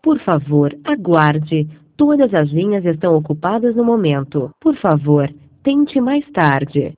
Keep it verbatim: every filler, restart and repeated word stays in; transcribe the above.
Por favor, aguarde. Todas as linhas estão ocupadas no momento. Por favor, tente mais tarde.